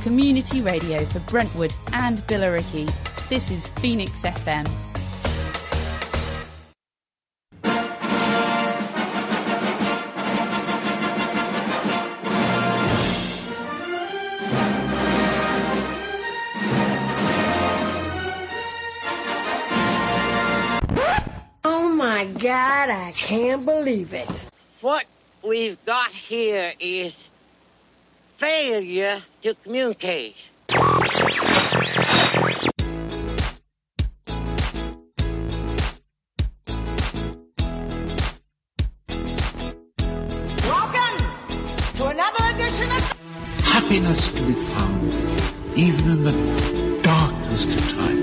community radio for Brentwood and Billericay. This is Phoenix FM. Oh my God, I can't believe it. What we've got here is failure to communicate. Welcome to another edition of... Happiness to be found even in the darkest of time.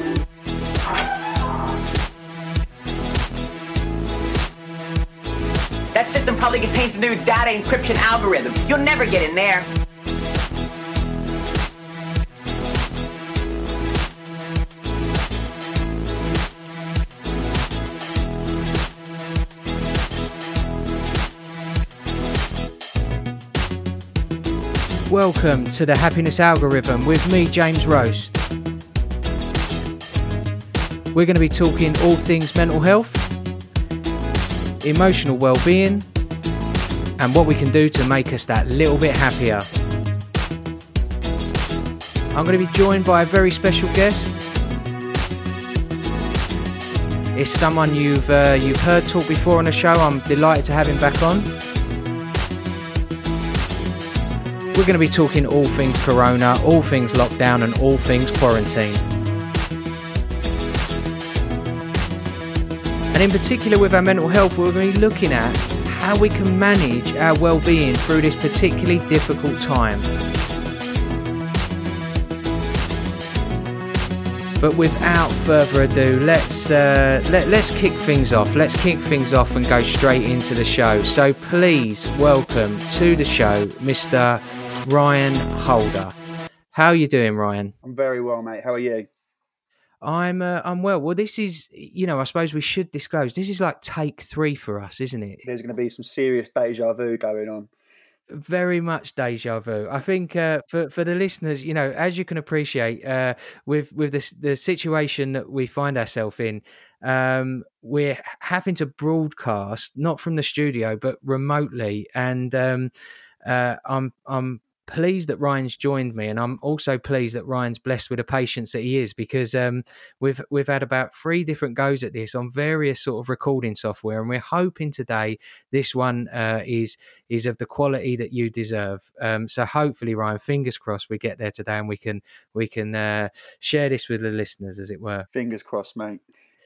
That system probably contains a new data encryption algorithm. You'll never get in there. Welcome to the Happiness Algorithm with me, James Roast. We're going to be talking all things mental health, emotional well-being, and what we can do to make us that little bit happier. I'm going to be joined by a very special guest. It's someone you've heard talk before on the show. I'm delighted to have him back on. We're going to be talking all things corona, all things lockdown, and all things quarantine. And in particular with our mental health, we're going to be looking at how we can manage our well-being through this particularly difficult time. But without further ado, let's kick things off. Let's kick things off and go straight into the show. So please welcome to the show, Mr. Ryan Holder. How are you doing, Ryan? I'm very well, mate. How are you? I'm well. Well, this is, I suppose we should disclose, this is like take 3 for us, isn't it? There's going to be some serious deja vu going on. Very much deja vu. I think for the listeners, as you can appreciate, with the situation that we find ourselves in, we're having to broadcast not from the studio but remotely, and I'm pleased that Ryan's joined me, and I'm also pleased that Ryan's blessed with the patience that he is, because we've had about 3 different goes at this on various sort of recording software, and we're hoping today this one is of the quality that you deserve. So hopefully, Ryan, fingers crossed, we get there today, and we can share this with the listeners, as it were. Fingers crossed, mate.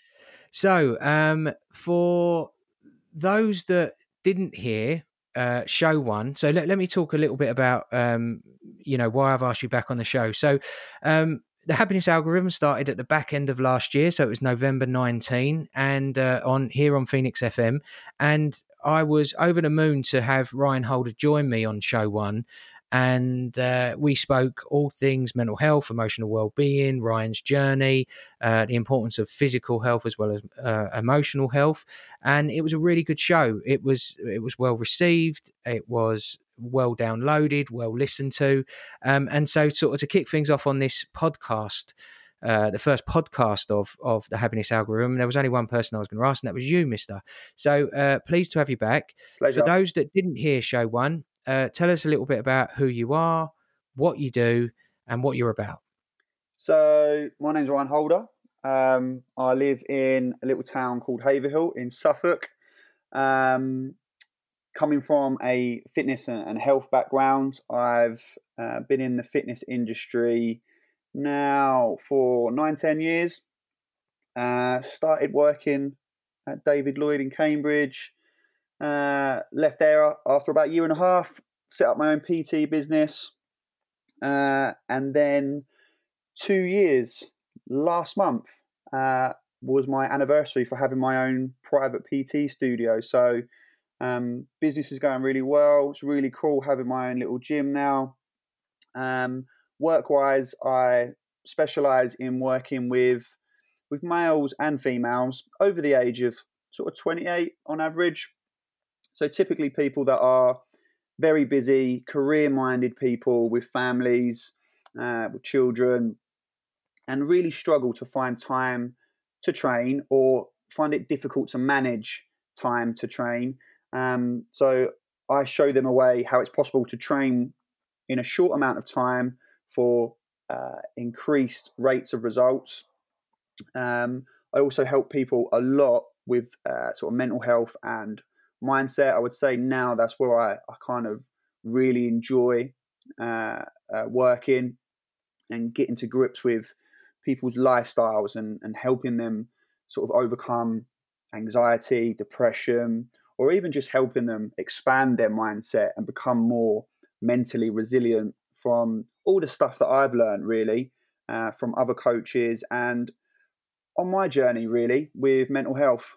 So for those that didn't hear show 1, so let me talk a little bit about why I've asked you back on the show. So the Happiness Algorithm started at the back end of last year, so it was November 19, and on Phoenix FM, and I was over the moon to have Ryan Holder join me on show 1. And we spoke all things mental health, emotional well-being, Ryan's journey, the importance of physical health as well as emotional health. And it was a really good show. It was well received. It was well downloaded, well listened to. And so sort of to kick things off on this podcast, the first podcast of the Happiness Algorithm, there was only one person I was going to ask, and that was you, mister. So pleased to have you back. Pleasure. For those that didn't hear show 1, tell us a little bit about who you are, what you do, and what you're about. So my name's Ryan Holder. I live in a little town called Haverhill in Suffolk. Coming from a fitness and health background, I've been in the fitness industry now for 9-10 years. Started working at David Lloyd in Cambridge. Left there after about 1.5 years, set up my own PT business, and then 2 years last month was my anniversary for having my own private PT studio. So business is going really well. It's really cool having my own little gym now. Work-wise, I specialise in working with males and females over the age of sort of 28 on average. So typically people that are very busy, career-minded people with families, with children, and really struggle to find time to train, or find it difficult to manage time to train. So I show them a way how it's possible to train in a short amount of time for increased rates of results. I also help people a lot with sort of mental health and mindset. I would say now that's where I kind of really enjoy working and getting to grips with people's lifestyles and helping them sort of overcome anxiety, depression, or even just helping them expand their mindset and become more mentally resilient from all the stuff that I've learned, really, from other coaches and on my journey, really, with mental health.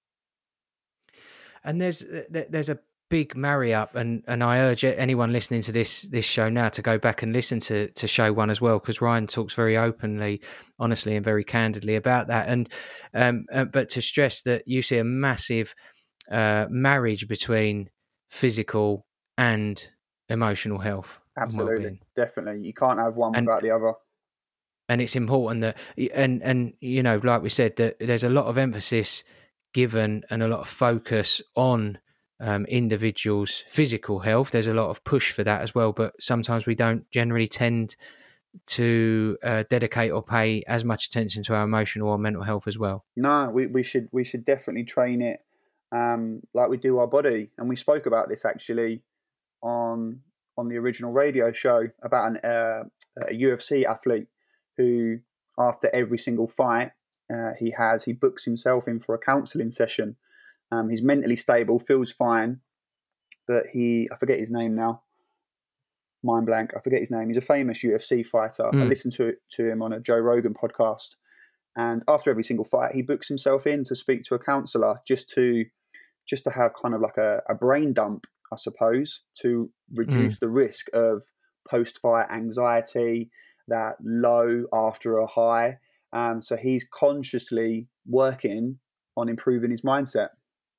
And there's a big marry up, and I urge anyone listening to this show now to go back and listen to show 1 as well, because Ryan talks very openly, honestly, and very candidly about that. And but to stress that you see a massive marriage between physical and emotional health. Absolutely, definitely. You can't have one without the other. And it's important that, and you know, like we said, that there's a lot of emphasis given and a lot of focus on individuals' physical health. There's a lot of push for that as well, but sometimes we don't generally tend to dedicate or pay as much attention to our emotional or mental health as well. No, we should definitely train it like we do our body. And we spoke about this actually on the original radio show about a UFC athlete who, after every single fight he books himself in for a counselling session. He's mentally stable, feels fine, but I forget his name now. Mind blank, I forget his name. He's a famous UFC fighter. I listened to him on a Joe Rogan podcast. And after every single fight, he books himself in to speak to a counsellor just to have kind of like a brain dump, I suppose, to reduce the risk of post-fight anxiety, that low after a high. So he's consciously working on improving his mindset.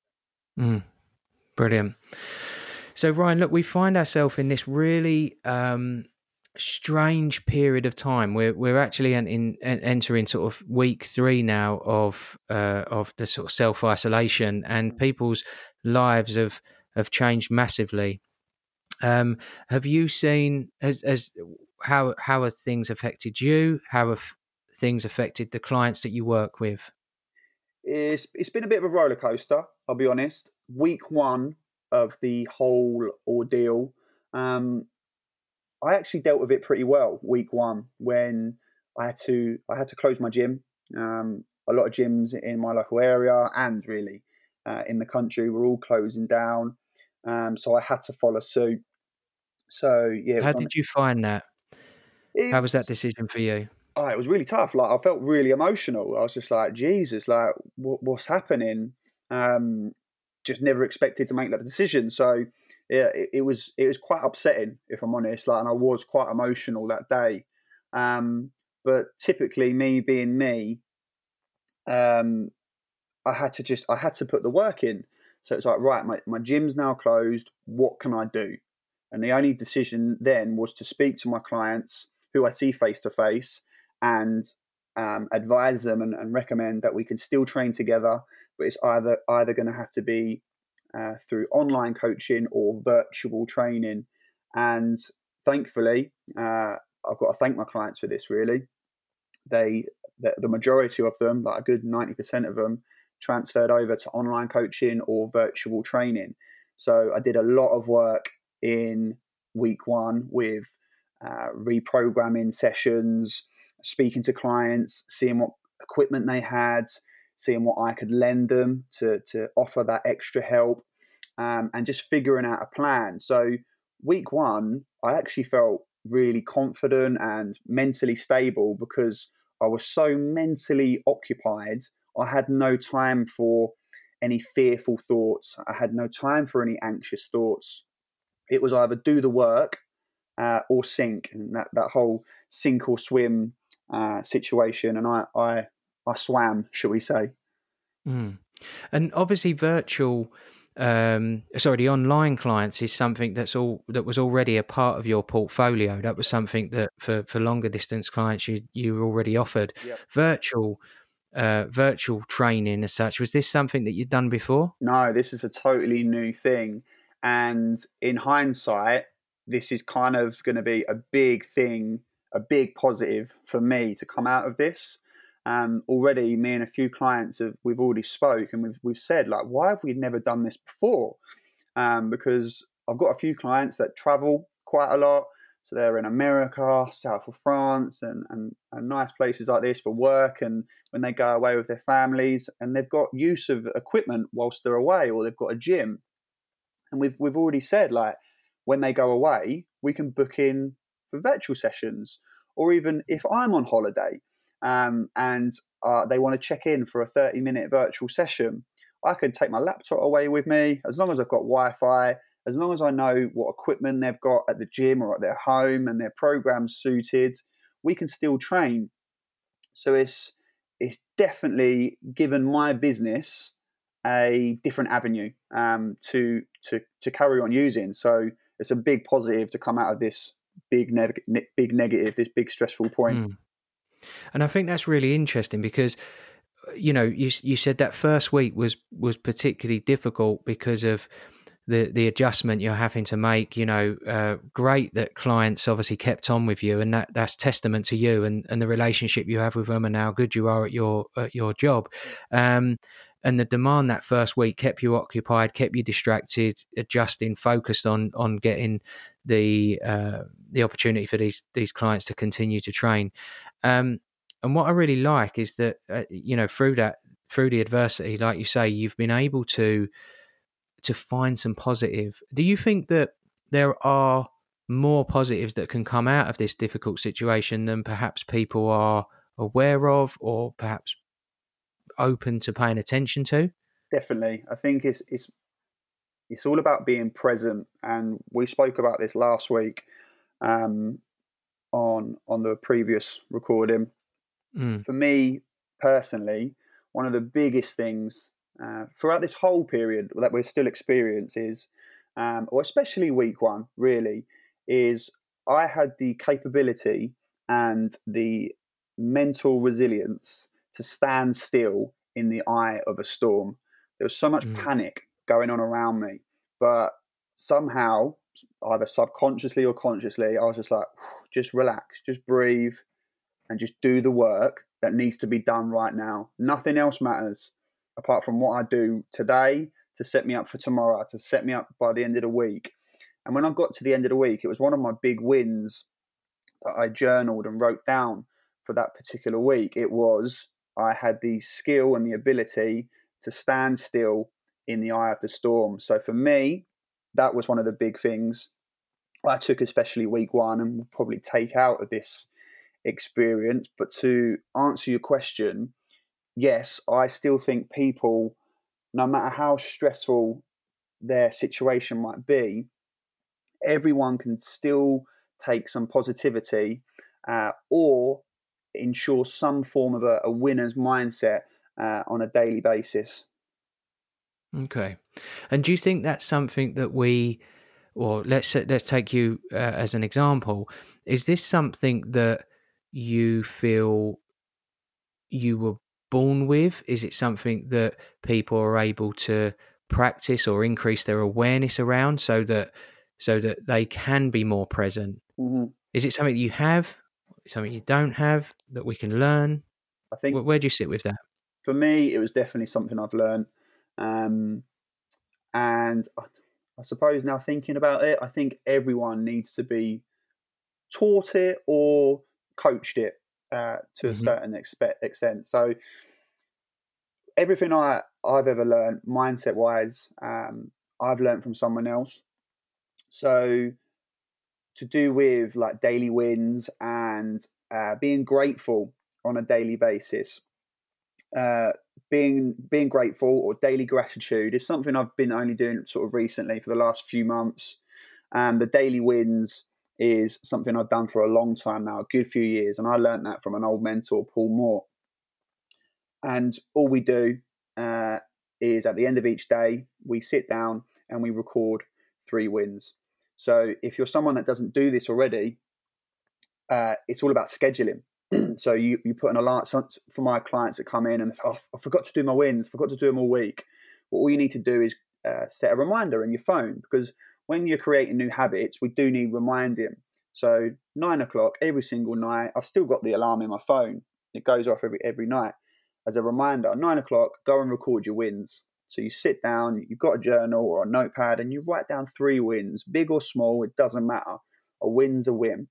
Brilliant. So Ryan, look, we find ourselves in this really strange period of time. We're actually entering sort of week 3 now of the sort of self-isolation, and people's lives have changed massively. Have you seen how have things affected you? How have things affected the clients that you work with? It's been a bit of a roller coaster, I'll be honest. Week 1 of the whole ordeal, I actually dealt with it pretty well. Week 1, when I had to close my gym. A lot of gyms in my local area and really in the country were all closing down, so I had to follow suit. So yeah. How did you find that? How was that decision for you? Oh, it was really tough. Like, I felt really emotional. I was just like, Jesus, like, what's happening? Just never expected to make that decision. So yeah, it was quite upsetting, if I'm honest. Like, and I was quite emotional that day. But typically, me being me, I had to put the work in. So it's like, right, my gym's now closed. What can I do? And the only decision then was to speak to my clients who I see face to face and advise them and recommend that we can still train together, but it's either going to have to be through online coaching or virtual training. And thankfully, I've got to thank my clients for this, really. The majority of them, like a good 90% of them, transferred over to online coaching or virtual training. So I did a lot of work in week 1 with reprogramming sessions, speaking to clients, seeing what equipment they had, seeing what I could lend them to offer that extra help, and just figuring out a plan. So week 1, I actually felt really confident and mentally stable because I was so mentally occupied. I had no time for any fearful thoughts. I had no time for any anxious thoughts. It was either do the work or sink, and that whole sink or swim situation. And I swam, shall we say. And obviously virtual the online clients is something that was already a part of your portfolio. That was something that for longer distance clients you already offered. Yep. Virtual training as such. Was this something that you'd done before? No, this is a totally new thing. And in hindsight, this is kind of going to be a big thing, a big positive for me to come out of this. Already, me and a few clients we've already spoke, and we've said, like, why have we never done this before? Because I've got a few clients that travel quite a lot. So they're in America, south of France, and nice places like this for work. And when they go away with their families, and they've got use of equipment whilst they're away, or they've got a gym. And we've already said, like, when they go away, we can book in for virtual sessions. Or even if I'm on holiday and they want to check in for a 30-minute virtual session, I can take my laptop away with me, as long as I've got Wi-Fi, as long as I know what equipment they've got at the gym or at their home and their program's suited, we can still train. So it's definitely given my business a different avenue to carry on using. So it's a big positive to come out of this big negative, this big stressful point. And I think that's really interesting because, you know, you said that first week was particularly difficult because of the adjustment you're having to make. You know, great that clients obviously kept on with you, and that's testament to you and the relationship you have with them and how good you are at your job. And the demand that first week kept you occupied, kept you distracted, adjusting, focused on getting the opportunity for these clients to continue to train. And what I really like is that you know, through the adversity, like you say, you've been able to find some positive. Do you think that there are more positives that can come out of this difficult situation than perhaps people are aware of, or perhaps open to paying attention to? Definitely. I think it's all about being present, and we spoke about this last week on the previous recording. For me personally, one of the biggest things throughout this whole period that we're still experiencing is, or especially week one really, is I had the capability and the mental resilience to stand still in the eye of a storm. There was so much panic going on around me, but somehow, either subconsciously or consciously, I was just like, just relax, just breathe, and just do the work that needs to be done right now. Nothing else matters apart from what I do today to set me up for tomorrow, to set me up by the end of the week. And when I got to the end of the week, it was one of my big wins that I journaled and wrote down for that particular week. It was, I had the skill and the ability to stand still in the eye of the storm. So for me, that was one of the big things I took, especially week one, and will probably take out of this experience. But to answer your question, yes, I still think people, no matter how stressful their situation might be, everyone can still take some positivity or ensure some form of a winner's mindset on a daily basis. Okay. And do you think that's something that let's take you as an example. Is this something that you feel you were born with? Is it something that people are able to practice or increase their awareness around so that they can be more present? Mm-hmm. Is it something that you have, something you don't have, that we can learn? I think, where do you sit with that? For me, it was definitely something I've learned. And I suppose now thinking about it, I think everyone needs to be taught it or coached it to a certain extent. So everything I've ever learned, mindset-wise, I've learned from someone else. So to do with like daily wins and being grateful on a daily basis, being grateful or daily gratitude is something I've been only doing sort of recently for the last few months. And the daily wins is something I've done for a long time now, a good few years. And I learned that from an old mentor, Paul Moore. And all we do is at the end of each day, we sit down and we record 3 wins. So if you're someone that doesn't do this already, it's all about scheduling. So you put an alarm for my clients that come in and say, oh, I forgot to do my wins, forgot to do them all week. Well, all you need to do is set a reminder in your phone, because when you're creating new habits, we do need reminding. So 9 o'clock every single night, I've still got the alarm in my phone. It goes off every night as a reminder. 9 o'clock, go and record your wins. So you sit down, you've got a journal or a notepad, and you write down 3 wins, big or small, it doesn't matter. A win's a win.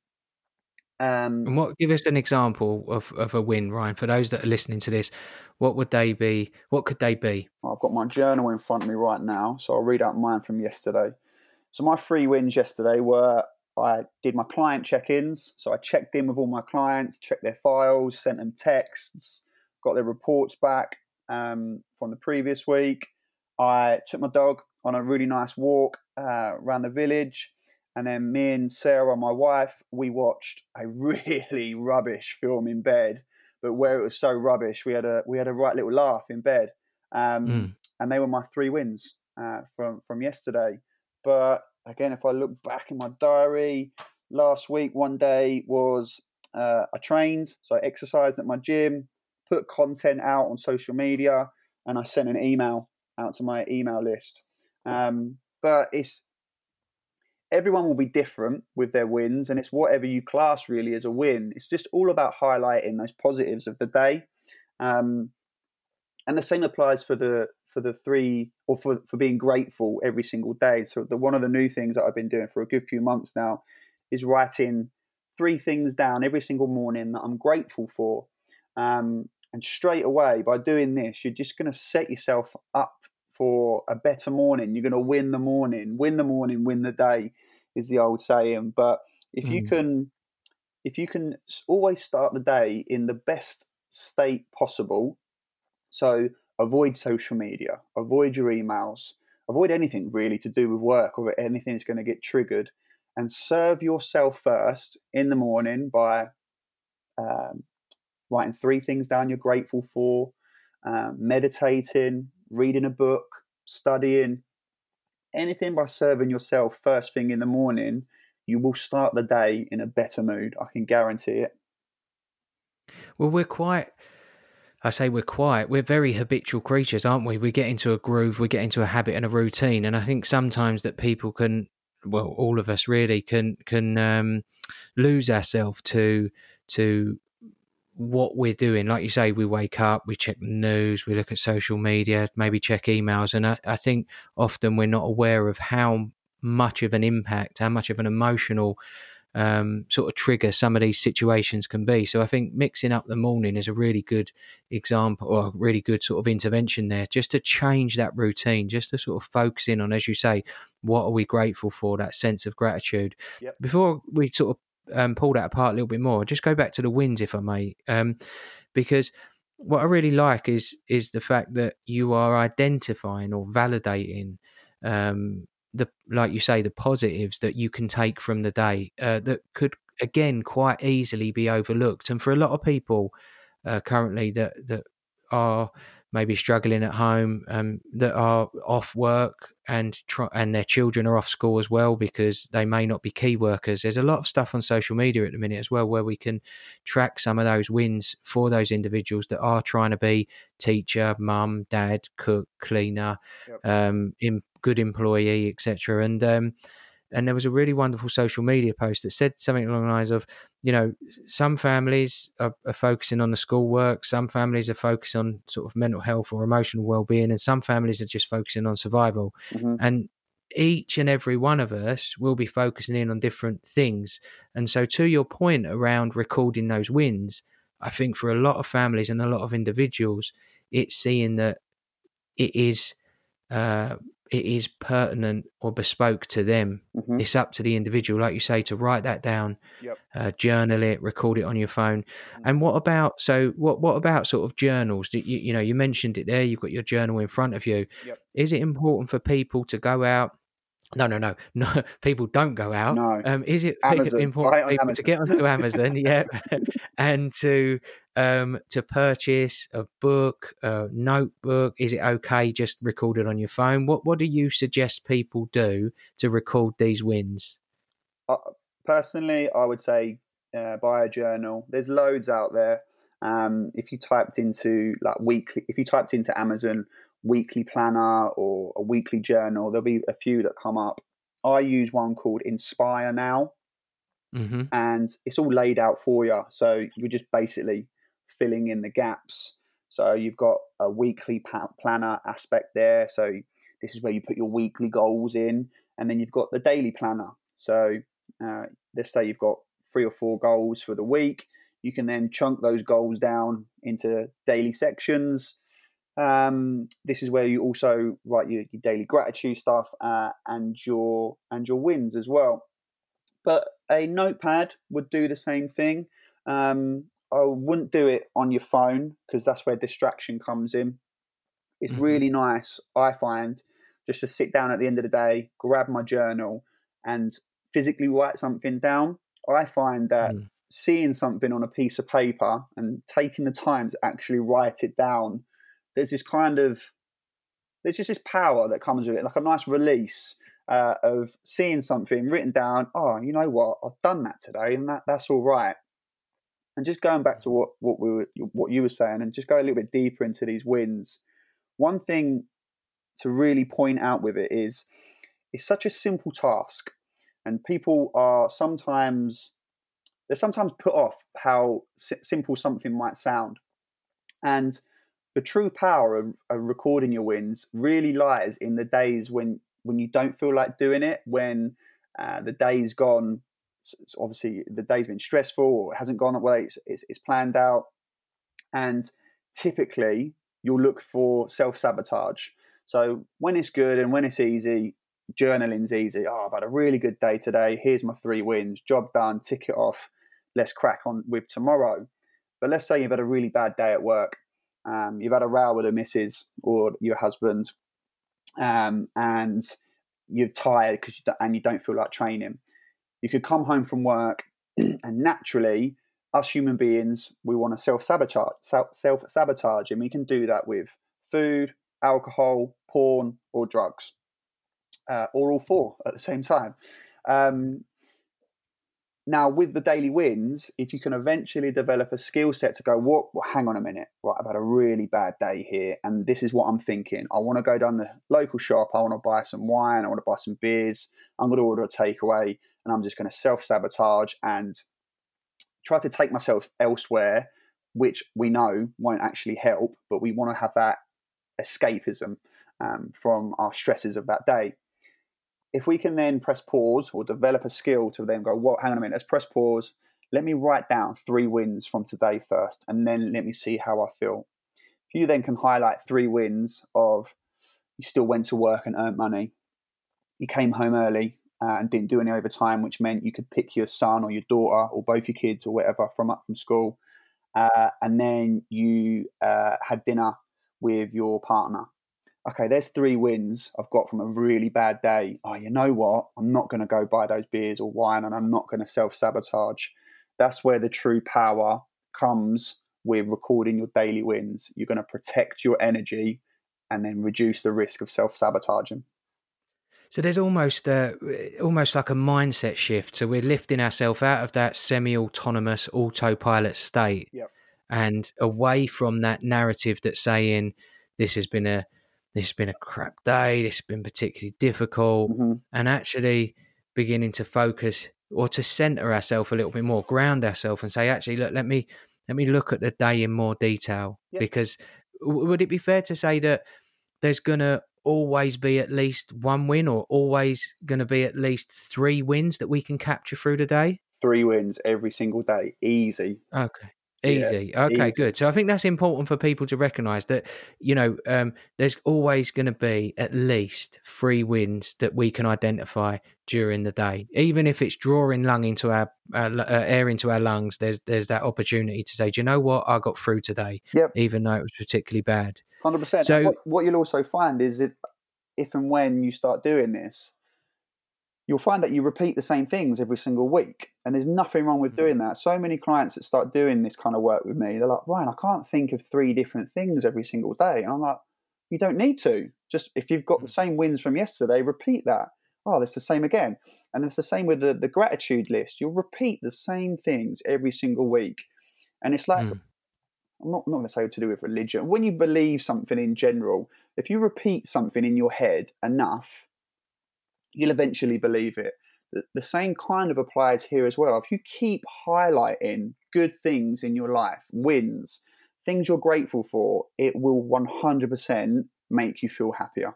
And give us an example of a win, Ryan, for those that are listening to this. What would they be? What could they be? I've got my journal in front of me right now, so I'll read out mine from yesterday. So my 3 wins yesterday were, I did my client check-ins. So I checked in with all my clients, checked their files, sent them texts, got their reports back from the previous week. I took my dog on a really nice walk around the village. And then me and Sarah, my wife, we watched a really rubbish film in bed. But where it was so rubbish, we had a right little laugh in bed. And they were my 3 wins from yesterday. But again, if I look back in my diary, last week, one day was I trained. So I exercised at my gym, put content out on social media, and I sent an email out to my email list. But everyone will be different with their wins, and it's whatever you class really as a win. It's just all about highlighting those positives of the day. And the same applies for the 3, or for being grateful every single day. So one of the new things that I've been doing for a good few months now is writing 3 things down every single morning that I'm grateful for. And straight away, by doing this, you're just going to set yourself up for a better morning. You're going to win the morning, win the day, is the old saying. But if you can always start the day in the best state possible, so avoid social media, avoid your emails, avoid anything really to do with work or anything that's going to get triggered, and serve yourself first in the morning by writing 3 things down you're grateful for, meditating, reading a book, studying, anything by serving yourself first thing in the morning, you will start the day in a better mood. I can guarantee it. Well, we're very habitual creatures, aren't we? We get into a groove, we get into a habit and a routine. And I think sometimes that people can, well, all of us really can lose ourselves to what we're doing. Like you say, we wake up, we check the news, we look at social media, maybe check emails. And I think often we're not aware of how much of an impact, how much of an emotional sort of trigger some of these situations can be. So I think mixing up the morning is a really good example, or a really good sort of intervention there, just to change that routine, just to sort of focus in on, as you say, what are we grateful for, that sense of gratitude. Yep. Before we sort of pull that apart a little bit more, just go back to the wins, if I may, because what I really like is the fact that you are identifying or validating like you say, the positives that you can take from the day that could again quite easily be overlooked. And for a lot of people currently that are maybe struggling at home, that are off work and their children are off school as well because they may not be key workers. There's a lot of stuff on social media at the minute as well where we can track some of those wins for those individuals that are trying to be teacher, mum, dad, cook, cleaner, good employee, etc. And there was a really wonderful social media post that said something along the lines of, you know, some families are focusing on the schoolwork, some families are focused on sort of mental health or emotional well-being, and some families are just focusing on survival. Mm-hmm. And each and every one of us will be focusing in on different things. And so to your point around recording those wins, I think for a lot of families and a lot of individuals, it's seeing that it is pertinent or bespoke to them. Mm-hmm. It's up to the individual, like you say, to write that down, journal it, record it on your phone. Mm-hmm. And what about sort of journals? You know, you mentioned it there, you've got your journal in front of you. Yep. Is it important for people to go out? No. People don't go out. No. Is it important for people to get onto Amazon, and to to purchase a book, a notebook? Is it okay just record it on your phone? What do you suggest people do to record these wins? Personally, I would say buy a journal. There's loads out there. If you typed into Amazon weekly planner or a weekly journal, there'll be a few that come up. I use one called Inspire Now, and it's all laid out for you. So you're just basically filling in the gaps. So you've got a weekly planner aspect there. So this is where you put your weekly goals in, and then you've got the daily planner. So let's say you've got 3 or 4 goals for the week. You can then chunk those goals down into daily sections. This is where you also write your daily gratitude stuff and your wins as well. But a notepad would do the same thing. I wouldn't do it on your phone because that's where distraction comes in. It's really nice, I find, just to sit down at the end of the day, grab my journal and physically write something down. I find that seeing something on a piece of paper and taking the time to actually write it down, there's just this power that comes with it, like a nice release of seeing something written down. Oh, you know what? I've done that today, and that's all right. And just going back to what you were saying, and just go a little bit deeper into these wins. One thing to really point out with it is it's such a simple task, and people are sometimes put off how simple something might sound. And the true power of recording your wins really lies in the days when you don't feel like doing it, when the day's gone. Obviously, the day's been stressful or it hasn't gone the way it's planned out. And typically, you'll look for self-sabotage. So when it's good and when it's easy, journaling's easy. Oh, I've had a really good day today. Here's my 3 wins. Job done. Tick it off. Let's crack on with tomorrow. But let's say you've had a really bad day at work. You've had a row with a missus or your husband, and you're tired and you don't feel like training. You could come home from work, and naturally, us human beings, we want to self-sabotage, and we can do that with food, alcohol, porn, or drugs, or all 4 at the same time. Now, with the daily wins, if you can eventually develop a skill set to go, well, hang on a minute, right, I've had a really bad day here, and this is what I'm thinking. I want to go down the local shop, I want to buy some wine, I want to buy some beers, I'm going to order a takeaway, and I'm just going to self-sabotage and try to take myself elsewhere, which we know won't actually help, but we want to have that escapism from our stresses of that day. If we can then press pause or develop a skill to then go, well, hang on a minute, let's press pause. Let me write down 3 wins from today first, and then let me see how I feel. If you then can highlight 3 wins of you still went to work and earned money, you came home early and didn't do any overtime, which meant you could pick your son or your daughter or both your kids or whatever up from school, and then you had dinner with your partner. Okay, there's 3 wins I've got from a really bad day. Oh, you know what? I'm not going to go buy those beers or wine, and I'm not going to self-sabotage. That's where the true power comes with recording your daily wins. You're going to protect your energy and then reduce the risk of self-sabotaging. So there's almost like a mindset shift. So we're lifting ourselves out of that semi-autonomous autopilot state, and away from that narrative that's saying this has been a crap day, this has been particularly difficult, and actually beginning to focus or to center ourselves a little bit more, ground ourselves, and say, actually, look, let me look at the day in more detail. Because would it be fair to say that there's going to always be at least 1 win, or always going to be at least 3 wins that we can capture through the day? 3 wins every single day. Easy. Okay. Easy. Okay, good. So I think that's important for people to recognise that, there's always going to be at least 3 wins that we can identify during the day. Even if it's drawing air into our lungs, there's that opportunity to say, do you know what? I got through today, even though it was particularly bad. 100%. So what you'll also find is that if and when you start doing this, you'll find that you repeat the same things every single week. And there's nothing wrong with doing that. So many clients that start doing this kind of work with me, they're like, Ryan, I can't think of 3 different things every single day. And I'm like, you don't need to. Just if you've got the same wins from yesterday, repeat that. Oh, that's the same again. And it's the same with the gratitude list. You'll repeat the same things every single week. And it's like, I'm not going to say to do with religion. When you believe something in general, if you repeat something in your head enough, you'll eventually believe it. The same kind of applies here as well. If you keep highlighting good things in your life, wins, things you're grateful for, it will 100% make you feel happier.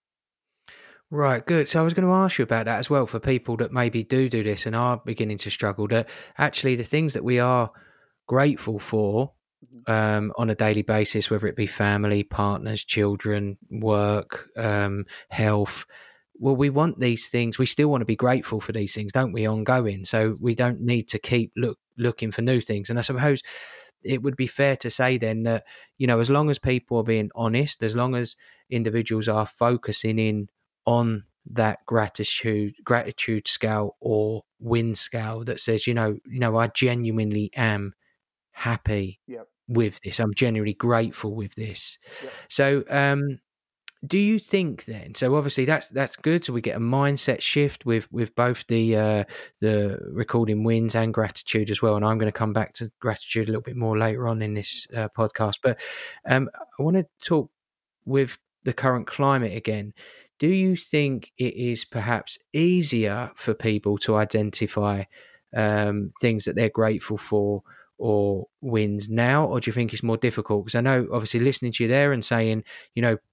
Right, good. So I was going to ask you about that as well, for people that maybe do this and are beginning to struggle, that actually the things that we are grateful for on a daily basis, whether it be family, partners, children, work, health, well, we want these things. We still want to be grateful for these things, don't we, ongoing? So we don't need to keep looking for new things. And I suppose it would be fair to say then that, you know, as long as people are being honest, as long as individuals are focusing in on that gratitude scale or win scale that says, you know, I genuinely am happy with this. I'm genuinely grateful with this. Yep. So, do you think then? So obviously that's good. So we get a mindset shift with both the recording wins and gratitude as well. And I'm going to come back to gratitude a little bit more later on in this podcast. But I want to talk with the current climate again. Do you think it is perhaps easier for people to identify things that they're grateful for or wins now, or do you think it's more difficult? Because I know, obviously, listening to you there and saying, you know,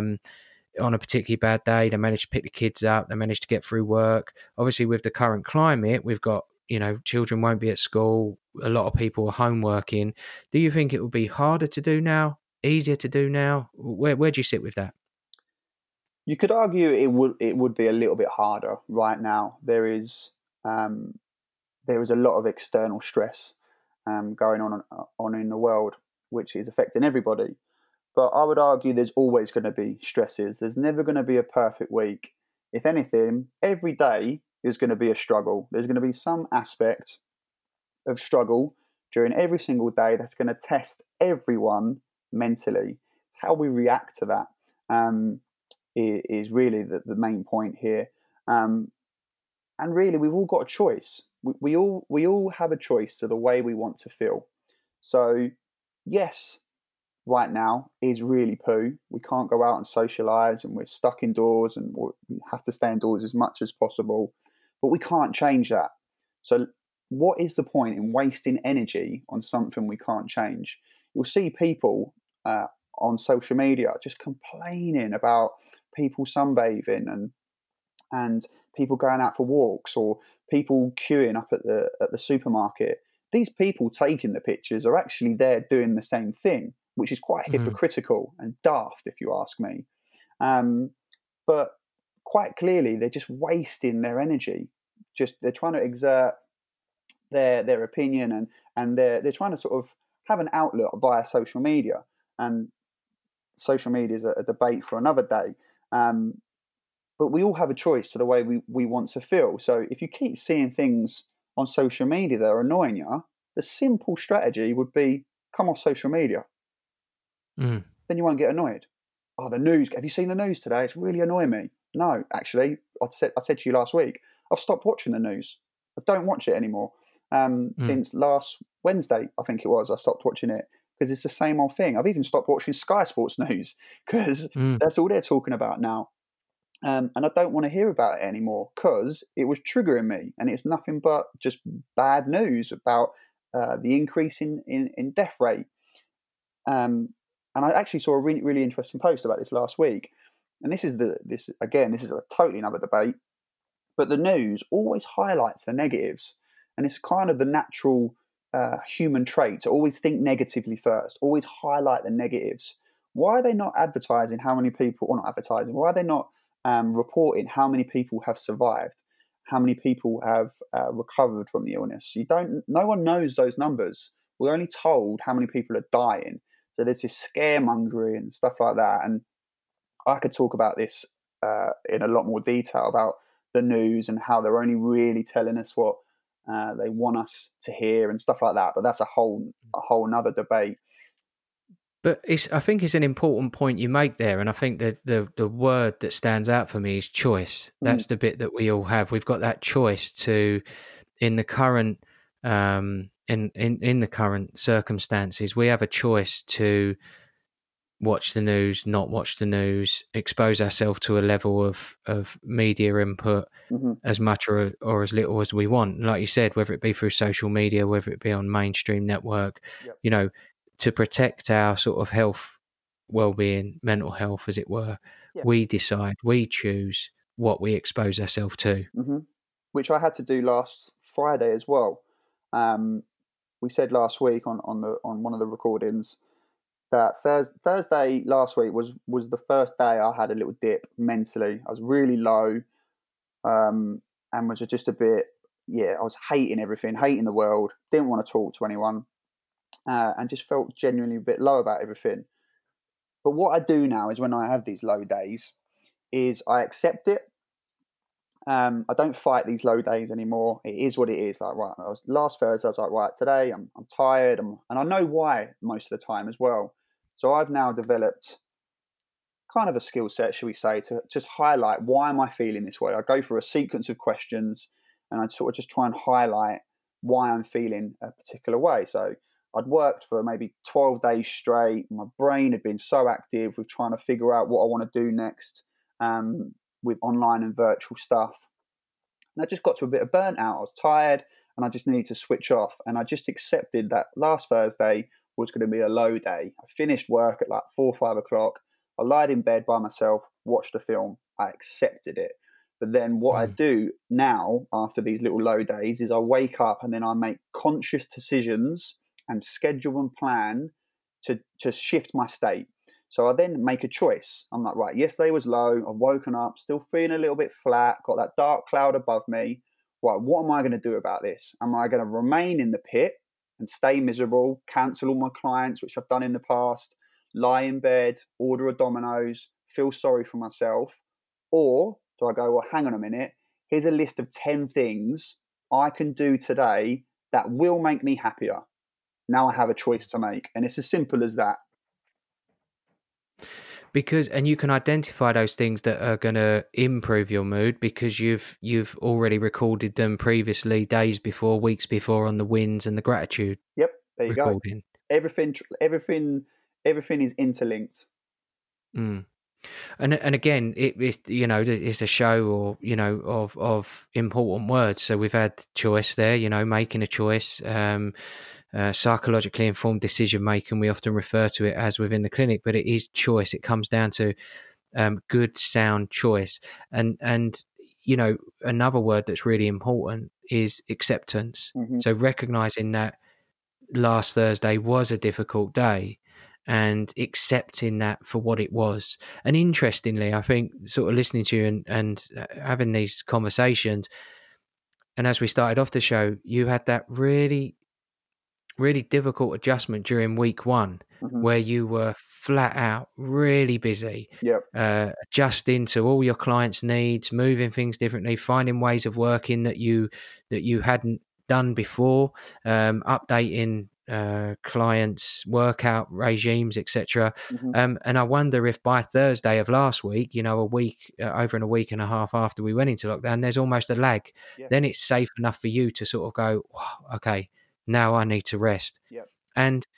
on a particularly bad day, they managed to pick the kids up, they managed to get through work. Obviously, with the current climate, we've got, you know, children won't be at school, a lot of people are home working. Do you think it would be harder to do now, easier to do now? Where do you sit with that? You could argue it would be a little bit harder right now. There is a lot of external stress going on in the world, which is affecting everybody. But I would argue there's always going to be stresses. There's never going to be a perfect week. If anything, every day is going to be a struggle. There's going to be some aspect of struggle during every single day that's going to test everyone mentally. It's how we react to that is really the main point here. And really, we've all got a choice. We all have a choice to the way we want to feel. So, yes, right now is really poo. We can't go out and socialise, and we're stuck indoors, and we have to stay indoors as much as possible. But we can't change that. So, what is the point in wasting energy on something we can't change? You'll see people on social media just complaining about people sunbathing and people going out for walks, or people queuing up at the supermarket. These people taking the pictures are actually there doing the same thing, which is quite hypocritical and daft, if you ask me. But quite clearly, they're just wasting their energy. They're trying to exert their opinion, and they're trying to sort of have an outlet via social media. And social media is a debate for another day. But we all have a choice to the way we want to feel. So if you keep seeing things on social media that are annoying you, the simple strategy would be come off social media. Then you won't get annoyed. Oh, the news. Have you seen the news today? It's really annoying me. No, actually, I said to you last week, I've stopped watching the news. I don't watch it anymore. Since last Wednesday, I think it was, I stopped watching it because it's the same old thing. I've even stopped watching Sky Sports News because that's all they're talking about now. And I don't want to hear about it anymore because it was triggering me, and it's nothing but just bad news about the increase in death rate. And I actually saw a really, really interesting post about this last week. And this is a totally another debate. But the news always highlights the negatives, and it's kind of the natural human trait to always think negatively first, always highlight the negatives. Why are they not advertising how many people, or not advertising? Why are they not reporting how many people have survived, how many people have recovered from the illness? No one knows those numbers. We're only told how many people are dying. So there's this scaremongering and stuff like that. And I could talk about this in a lot more detail about the news and how they're only really telling us what they want us to hear and stuff like that. But that's a whole nother debate. But I think it's an important point you make there, and I think that the word that stands out for me is choice. That's the bit that we all have. We've got that choice to, in the current in the current circumstances, we have a choice to watch the news, not watch the news, expose ourselves to a level of media input as much or as little as we want. Like you said, whether it be through social media, whether it be on mainstream network, you know, to protect our sort of health, well-being, mental health, as it were, we decide, we choose what we expose ourselves to. Which I had to do last Friday as well. We said last week on one of the recordings that Thursday last week was the first day I had a little dip mentally. I was really low, and was just a bit, I was hating everything, hating the world, didn't want to talk to anyone. And just felt genuinely a bit low about everything. But what I do now is when I have these low days is I accept it. I don't fight these low days anymore. It is what it is. Like, right, last Thursday I was like, right, today I'm tired. And I know why most of the time as well. So I've now developed kind of a skill set, should we say, to just highlight why am I feeling this way. I go through a sequence of questions and I sort of just try and highlight why I'm feeling a particular way. So I'd worked for maybe 12 days straight. My brain had been so active with trying to figure out what I want to do next with online and virtual stuff. And I just got to a bit of burnt out. I was tired and I just needed to switch off. And I just accepted that last Thursday was going to be a low day. I finished work at like 4 or 5 o'clock. I lied in bed by myself, watched a film. I accepted it. But then what I do now after these little low days is I wake up and then I make conscious decisions and schedule and plan to shift my state. So I then make a choice. I'm like, right, yesterday was low. I've woken up, still feeling a little bit flat, got that dark cloud above me. Right, what am I going to do about this? Am I going to remain in the pit and stay miserable, cancel all my clients, which I've done in the past, lie in bed, order a Domino's, feel sorry for myself? Or do I go, well, hang on a minute, here's a list of 10 things I can do today that will make me happier. Now I have a choice to make. And it's as simple as that. And you can identify those things that are going to improve your mood because you've already recorded them previously, days before, weeks before, on the wins and the gratitude. Yep, there you go. Everything is interlinked. And again, it's a show, or of important words. So we've had choice there, making a choice. Psychologically informed decision making, we often refer to it as within the clinic, but it is choice. It comes down to good, sound choice. And another word that's really important is acceptance. So recognizing that last Thursday was a difficult day and accepting that for what it was. And interestingly, I think sort of listening to you and having these conversations, and as we started off the show, you had that really difficult adjustment during week one, where you were flat out, really busy, adjusting to all your clients' needs, moving things differently, finding ways of working that you hadn't done before, updating clients' workout regimes, etc. And I wonder if by Thursday of last week, over in a week and a half after we went into lockdown, there's almost a lag. Then it's safe enough for you to sort of go, wow, okay, now I need to rest. And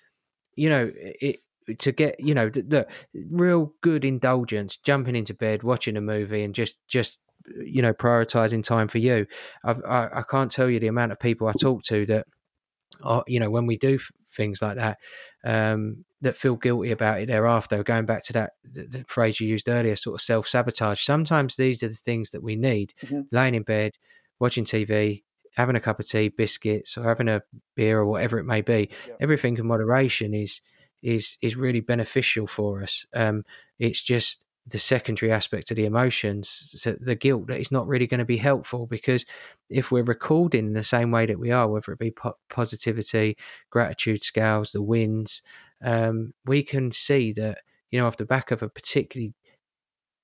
to get the real good indulgence, jumping into bed, watching a movie, and just prioritizing time for you. I can't tell you the amount of people I talk to that when we do things like that, that feel guilty about it thereafter. Going back to that the phrase you used earlier, sort of self-sabotage. Sometimes these are the things that we need. Laying in bed, watching TV, having a cup of tea, biscuits, or having a beer, or whatever it may be. Everything in moderation is really beneficial for us. It's just the secondary aspect of the emotions, so the guilt, that is not really going to be helpful, because if we're recording in the same way that we are, whether it be positivity, gratitude scales, the wins, we can see that, off the back of a particularly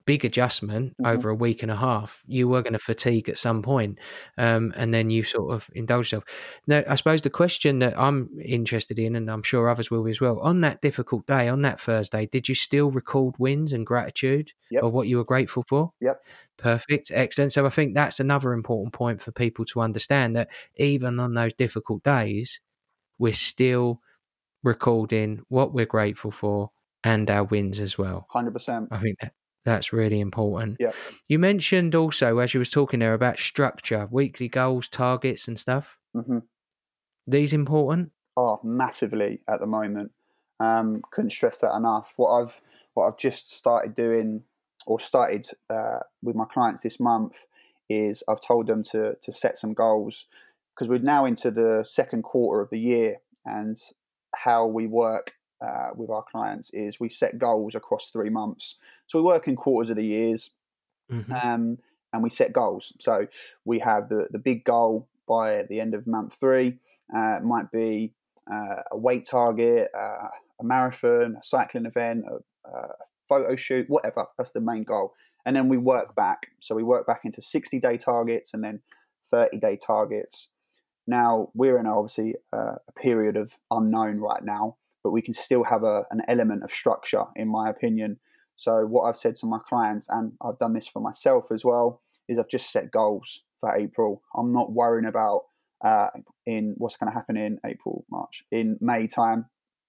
big adjustment over a week and a half, you were going to fatigue at some point, and then you sort of indulge yourself. Now, I suppose the question that I'm interested in, and I'm sure others will be as well, on that difficult day, on that Thursday, did you still record wins and gratitude or what you were grateful for? Yep. Perfect. Excellent. So I think that's another important point for people to understand, that even on those difficult days, we're still recording what we're grateful for and our wins as well. 100%. I think that's really important. Yeah. You mentioned also, as you was talking there, about structure, weekly goals, targets and stuff. Mm-hmm. These important? Oh, massively at the moment. Couldn't stress that enough. What I've just started doing, or started with my clients this month, is I've told them to set some goals, because we're now into the second quarter of the year, and how we work with our clients is we set goals across 3 months. So we work in quarters of the years, and we set goals. So we have the big goal by the end of month 3. It might be a weight target, a marathon, a cycling event, a photo shoot, whatever. That's the main goal. And then we work back. So we work back into 60-day targets and then 30-day targets. Now, we're in obviously a period of unknown right now, but we can still have an element of structure, in my opinion. So what I've said to my clients, and I've done this for myself as well, is I've just set goals for April. I'm not worrying about in what's going to happen in April, March, in May time,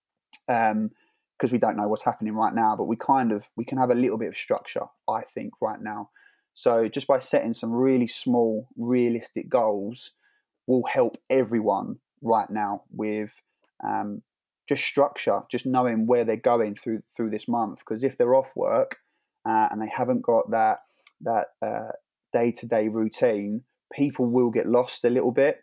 because we don't know what's happening right now, but we can have a little bit of structure, I think, right now. So just by setting some really small, realistic goals will help everyone right now with just structure, just knowing where they're going through this month. Because if they're off work and they haven't got that day-to-day routine, people will get lost a little bit.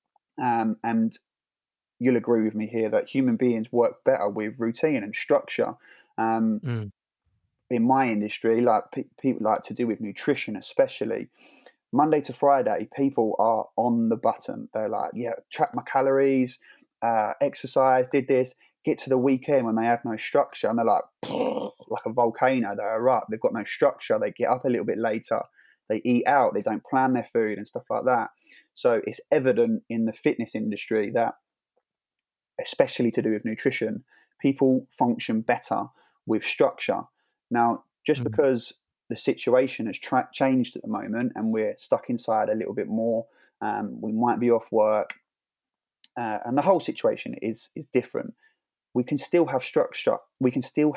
And you'll agree with me here that human beings work better with routine and structure. In my industry, like people like to do with nutrition, especially Monday to Friday, people are on the button. They're like, yeah, track my calories, exercise, did this. Get to the weekend when they have no structure, and they're like a volcano. They erupt. They've got no structure. They get up a little bit later. They eat out. They don't plan their food and stuff like that. So it's evident in the fitness industry that, especially to do with nutrition, people function better with structure. Now, just because the situation has changed at the moment and we're stuck inside a little bit more, we might be off work, and the whole situation is different. We can still have structure. We can still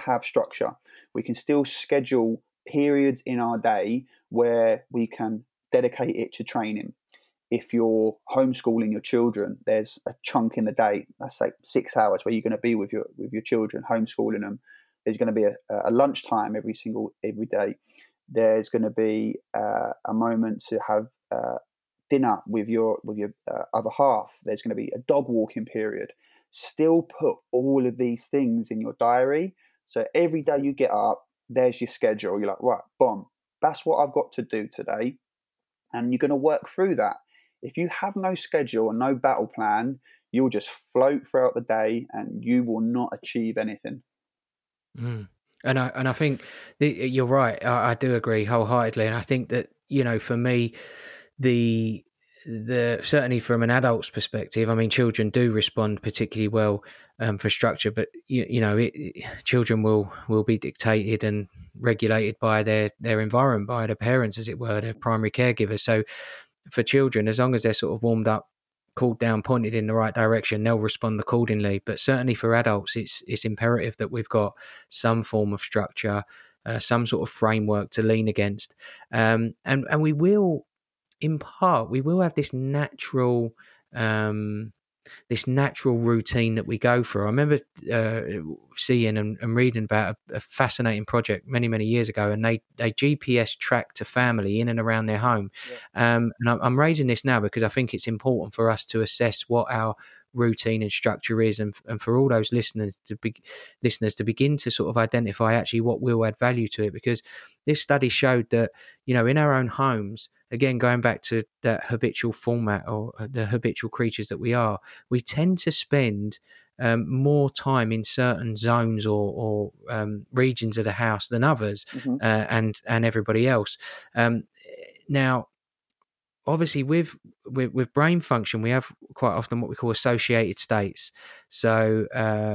schedule periods in our day where we can dedicate it to training. If you're homeschooling your children, there's a chunk in the day, let's say 6 hours, where you're going to be with your children, homeschooling them. There's going to be a lunchtime every day. There's going to be a moment to have dinner with your other half. There's going to be a dog walking period. Still put all of these things in your diary. So every day you get up, there's your schedule. You're like, right, boom, that's what I've got to do today. And you're going to work through that. If you have no schedule and no battle plan, you'll just float throughout the day and you will not achieve anything. And I think you're right. I do agree wholeheartedly. And I think that, for me, the certainly from an adult's perspective, I mean, children do respond particularly well for structure, but children will be dictated and regulated by their environment, by their parents, as it were, their primary caregivers. So for children, as long as they're sort of warmed up, cooled down, pointed in the right direction, they'll respond accordingly. But certainly for adults, it's imperative that we've got some form of structure, some sort of framework to lean against, and we will. In part, we will have this natural routine that we go through. I remember seeing and reading about a fascinating project many years ago, and they GPS tracked a family in and around their home. And I'm raising this now because I think it's important for us to assess what our routine and structure is, and for all those listeners to begin to sort of identify actually what will add value to it. Because this study showed that, in our own homes, again, going back to that habitual format or the habitual creatures that we are, we tend to spend more time in certain zones or regions of the house than others, and everybody else. Now, obviously, with brain function, we have quite often what we call associated states. So,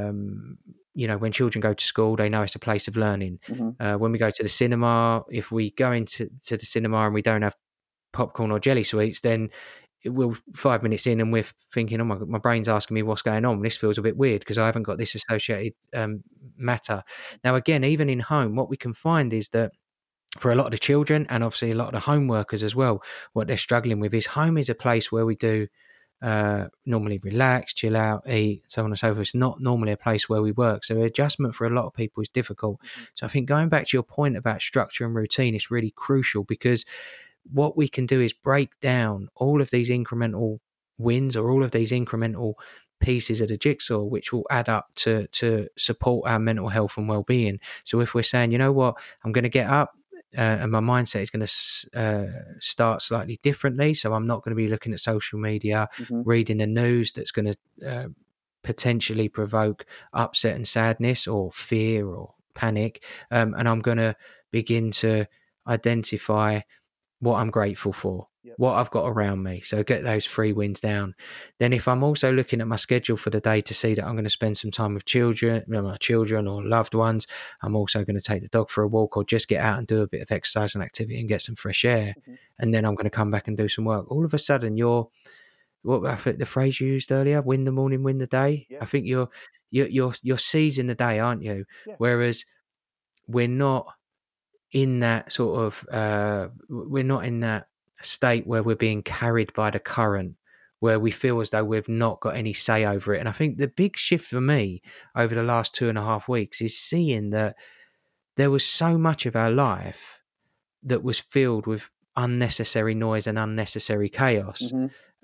when children go to school, they know it's a place of learning. When we go to the cinema, if we go into the cinema and we don't have popcorn or jelly sweets, then we're 5 minutes in and we're thinking, oh my God, my brain's asking me what's going on. This feels a bit weird because I haven't got this associated matter. Now, again, even in home, what we can find is that for a lot of the children and obviously a lot of the home workers as well, what they're struggling with is home is a place where we do normally relax, chill out, eat, so on and so forth. It's not normally a place where we work. So adjustment for a lot of people is difficult. So I think going back to your point about structure and routine is really crucial, because what we can do is break down all of these incremental wins or all of these incremental pieces of the jigsaw, which will add up to support our mental health and well-being. So if we're saying, you know what, I'm going to get up, and my mindset is going to start slightly differently. So I'm not going to be looking at social media, reading the news that's going to potentially provoke upset and sadness or fear or panic. And I'm going to begin to identify what I'm grateful for, what I've got around me. So get those 3 wins down. Then if I'm also looking at my schedule for the day to see that I'm going to spend some time with my children or loved ones, I'm also going to take the dog for a walk or just get out and do a bit of exercise and activity and get some fresh air. And then I'm going to come back and do some work. All of a sudden I think the phrase you used earlier, win the morning, win the day. I think you're seizing the day, aren't you? Whereas we're not in that sort of we're not in that state where we're being carried by the current, where we feel as though we've not got any say over it. And I think the big shift for me over the last 2.5 weeks is seeing that there was so much of our life that was filled with unnecessary noise and unnecessary chaos,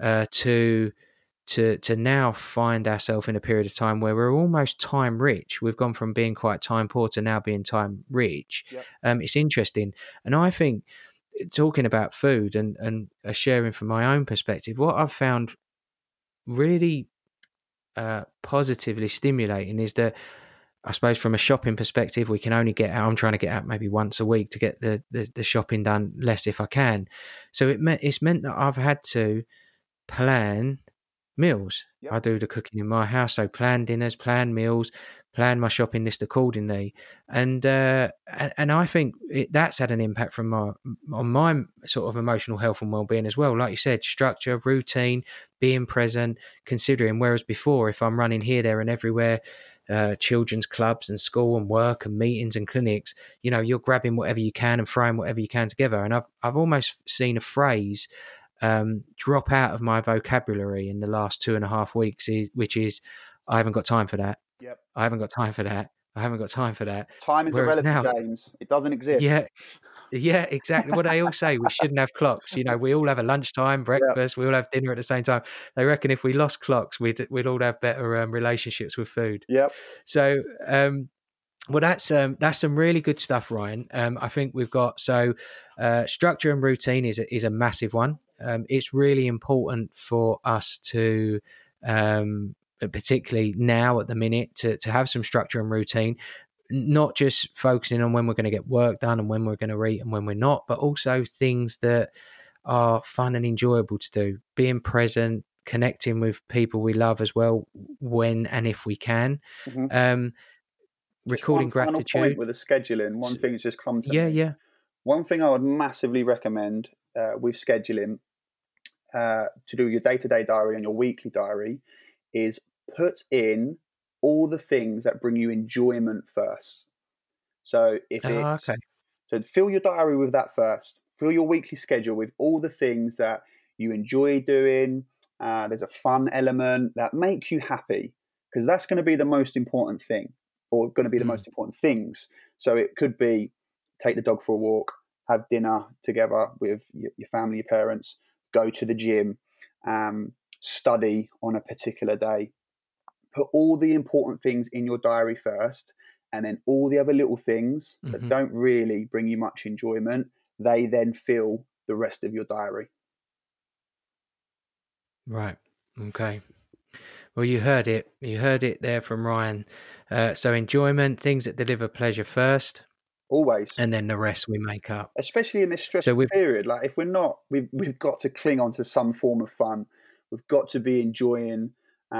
to now find ourselves in a period of time where we're almost time rich. We've gone from being quite time poor to now being time rich. It's interesting. And I think, talking about food and sharing from my own perspective, what I've found really positively stimulating is that, I suppose from a shopping perspective, we can only get out, I'm trying to get out maybe once a week to get the shopping done, less if I can. So it's meant that I've had to plan meals. I do the cooking in my house, so plan dinners, plan meals, plan my shopping list accordingly, and I think that's had an impact on my sort of emotional health and well-being as well. Like you said, structure, routine, being present, considering. Whereas before, if I'm running here, there, and everywhere, children's clubs and school and work and meetings and clinics, you're grabbing whatever you can and throwing whatever you can together. And I've almost seen a phrase drop out of my vocabulary in the last 2.5 weeks, which is, I haven't got time for that. I haven't got time for that. I haven't got time for that. Time is irrelevant, James. It doesn't exist. Yeah, exactly. What they all say, we shouldn't have clocks. We all have a lunchtime, breakfast, we all have dinner at the same time. They reckon if we lost clocks, we'd all have better relationships with food. So, well, that's some really good stuff, Ryan. I think we've got, structure and routine is a massive one. It's really important for us to, particularly now at the minute, to have some structure and routine, not just focusing on when we're going to get work done and when we're going to eat and when we're not, but also things that are fun and enjoyable to do, being present, connecting with people we love as well, when and if we can. Recording gratitude. Final point with the scheduling, one thing that's just come to me. One thing I would massively recommend with scheduling, to do your day-to-day diary and your weekly diary, is put in all the things that bring you enjoyment first. So so fill your diary with that first. Fill your weekly schedule with all the things that you enjoy doing. There's a fun element that makes you happy, because that's going to be the most important thing, or going to be the most important things. So it could be take the dog for a walk, have dinner together with your family, your parents, go to the gym, study on a particular day. Put all the important things in your diary first, and then all the other little things that don't really bring you much enjoyment, they then fill the rest of your diary. Right. Okay. Well, you heard it. You heard it there from Ryan. So enjoyment, things that deliver pleasure first, Always. and then the rest we make up. Especially in this stressful period. Like if we're not, we've got to cling on to some form of fun. We've got to be enjoying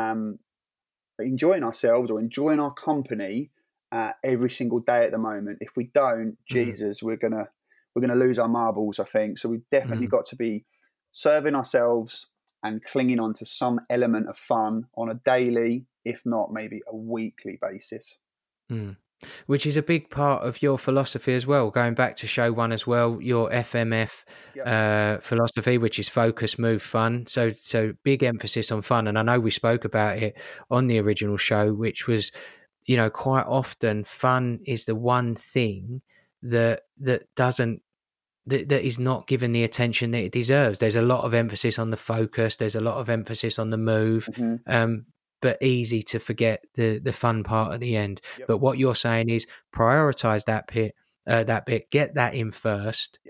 ourselves or enjoying our company every single day at the moment. If we don't, Jesus, we're gonna lose our marbles, I think. So we've definitely got to be serving ourselves and clinging on to some element of fun on a daily, if not maybe a weekly basis. Which is a big part of your philosophy as well. Going back to show one as well, your FMF philosophy, which is focus, move, fun. So big emphasis on fun. And I know we spoke about it on the original show, which was, you know, quite often fun is the one thing that is not given the attention that it deserves. There's a lot of emphasis on the focus. There's a lot of emphasis on the move. But easy to forget the fun part at the end. But what you're saying is prioritize that bit, get that in first.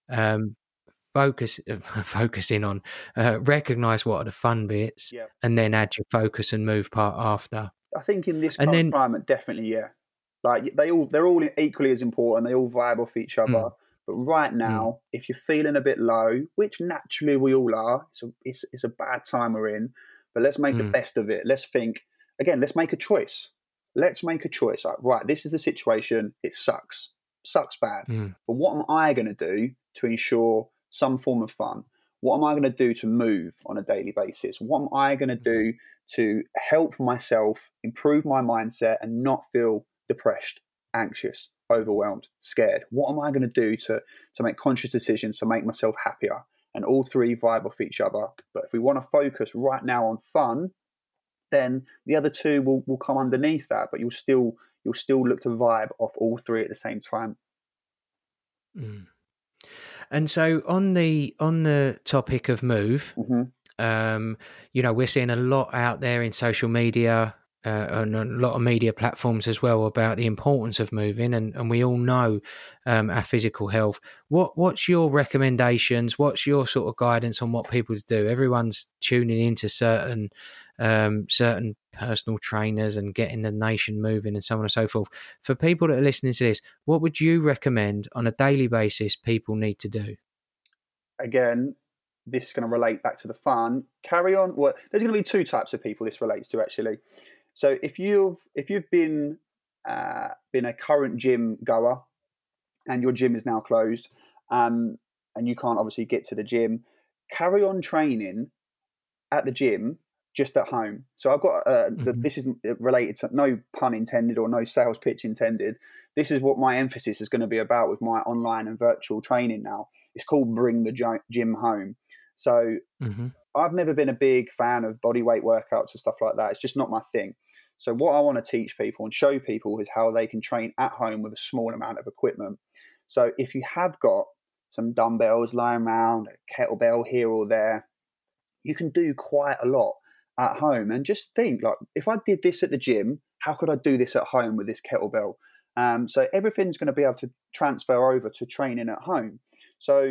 Focusing on recognize what are the fun bits, and then add your focus and move part after. I think in this current climate, definitely, like they're all equally as important. They all vibe off each other. But right now, if you're feeling a bit low, which naturally we all are, it's a bad time we're in. But let's make the best of it. Let's think, again, let's make a choice. Let's make a choice. Like, right, this is the situation. It sucks. Sucks bad. But what am I going to do to ensure some form of fun? What am I going to do to move on a daily basis? What am I going to do to help myself improve my mindset and not feel depressed, anxious, overwhelmed, scared? What am I going to do to make conscious decisions to make myself happier? And all three vibe off each other. But if we want to focus right now on fun, then the other two will come underneath that. But you'll still look to vibe off all three at the same time. And so on the topic of move, you know, we're seeing a lot out there in social media and a lot of media platforms as well about the importance of moving, and we all know our physical health. What's your recommendations? What's your sort of guidance on what people to do? Everyone's tuning into certain personal trainers and getting the nation moving and so on and so forth. For people that are listening to this, what would you recommend on a daily basis people need to do? Again, this is going to relate back to the fun. Carry on. Well, there's going to be two types of people this relates to, actually. So if you've been a current gym goer and your gym is now closed, and you can't obviously get to the gym, carry on training at the gym, just at home. So I've got this is related to, no pun intended or no sales pitch intended. This is what my emphasis is going to be about with my online and virtual training now. It's called Bring the Gym Home. So I've never been a big fan of body weight workouts and stuff like that. It's just not my thing. So what I want to teach people and show people is how they can train at home with a small amount of equipment. So if you have got some dumbbells lying around, a kettlebell here or there, you can do quite a lot at home. And just think, like, if I did this at the gym, how could I do this at home with this kettlebell? So everything's going to be able to transfer over to training at home. So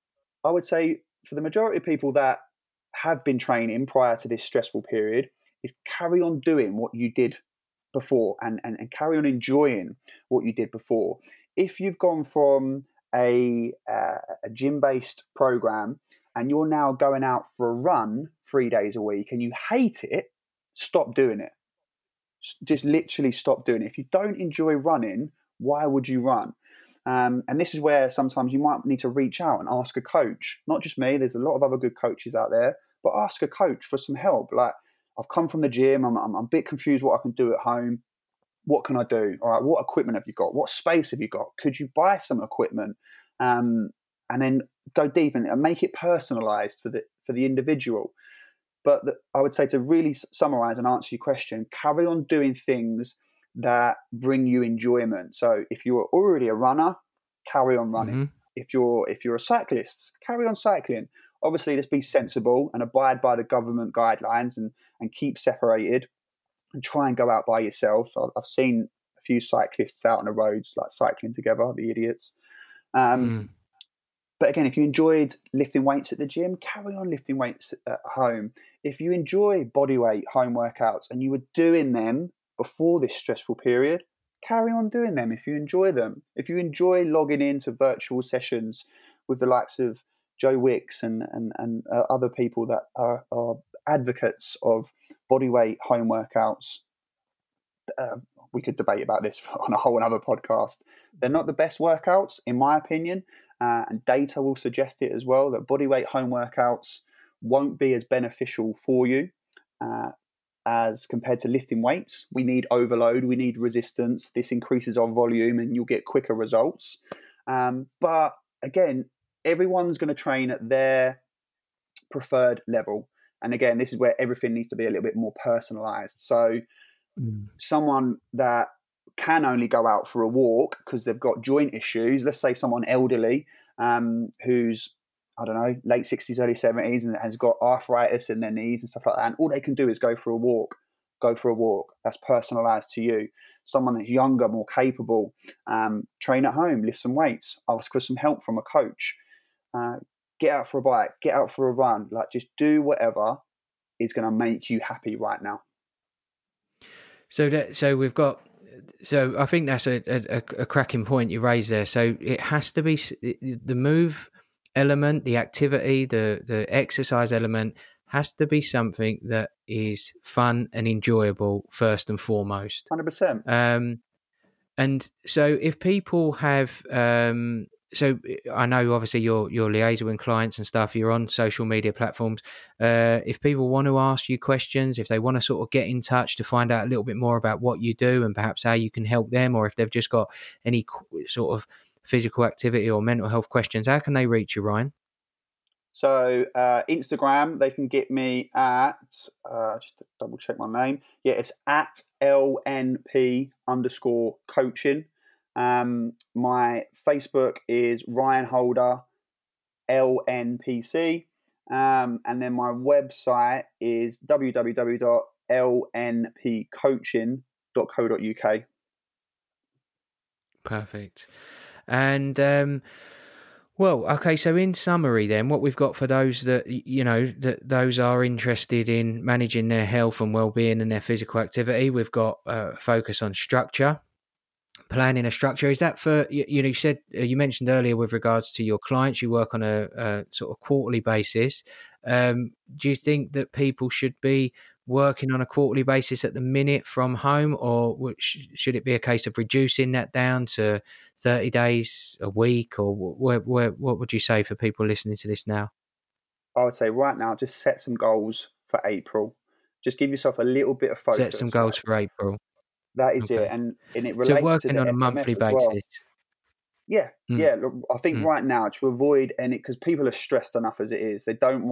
I would say for the majority of people that have been training prior to this stressful period, is carry on doing what you did before and carry on enjoying what you did before. If you've gone from a gym-based program and you're now going out for a run 3 days a week and you hate it, stop doing it. Just literally stop doing it. If you don't enjoy running, why would you run? And this is where sometimes you might need to reach out and ask a coach. Not just me, there's a lot of other good coaches out there, but ask a coach for some help. Like, I've come from the gym, I'm a bit confused what I can do at home. What can I do? All right, what equipment have you got? What space have you got? Could you buy some equipment? And then go deep and make it personalized for the individual. But I would say, to really summarize and answer your question, carry on doing things that bring you enjoyment. So if you're already a runner, carry on running. If you're a cyclist, carry on cycling. Obviously, let's be sensible and abide by the government guidelines and keep separated and try and go out by yourself. I've seen a few cyclists out on the roads, like cycling together, the idiots. But But again, if you enjoyed lifting weights at the gym, carry on lifting weights at home. If you enjoy bodyweight home workouts and you were doing them before this stressful period, carry on doing them if you enjoy them. If you enjoy logging into virtual sessions with the likes of Joe Wicks and other people that are advocates of bodyweight home workouts, we could debate about this on a whole other podcast. They're not the best workouts, in my opinion, and data will suggest it as well, that bodyweight home workouts won't be as beneficial for you as compared to lifting weights. We need overload, we need resistance. This increases our volume and you'll get quicker results. But again, everyone's going to train at their preferred level. And again, this is where everything needs to be a little bit more personalized. So someone that can only go out for a walk because they've got joint issues, let's say someone elderly who's, I don't know, late 60s, early 70s and has got arthritis in their knees and stuff like that, and all they can do is go for a walk. That's personalized to you. Someone that's younger, more capable, train at home, lift some weights, ask for some help from a coach, get out for a bike, get out for a run, like just do whatever is going to make you happy right now. So I think that's a cracking point you raised there. So it has to be the move element, the activity, the exercise element has to be something that is fun and enjoyable first and foremost. 100%. And so if people have, so I know obviously you're liaising with clients and stuff, you're on social media platforms. If people want to ask you questions, if they want to sort of get in touch to find out a little bit more about what you do and perhaps how you can help them, or if they've just got any sort of physical activity or mental health questions, how can they reach you, Ryan? So Instagram, they can get me at, just to double check my name. Yeah, it's at LNP_coaching. My Facebook is Ryan Holder LNPC. And then my website is www.lnpcoaching.co.uk. Perfect. And well, okay, so in summary then, what we've got for those that, you know, that those are interested in managing their health and well-being and their physical activity, we've got a focus on structure, planning a structure. Is that for, you said, you mentioned earlier with regards to your clients, you work on a sort of quarterly basis. Do you think that people should be working on a quarterly basis at the minute from home, or should it be a case of reducing that down to 30 days a week, or what would you say for people listening to this now? I would say right now, just set some goals for April. Just give yourself a little bit of focus. Set some goals for April. That is it. And it relates so working to on a monthly basis. Well. Yeah. Look, I think right now to avoid any, because people are stressed enough as it is, they don't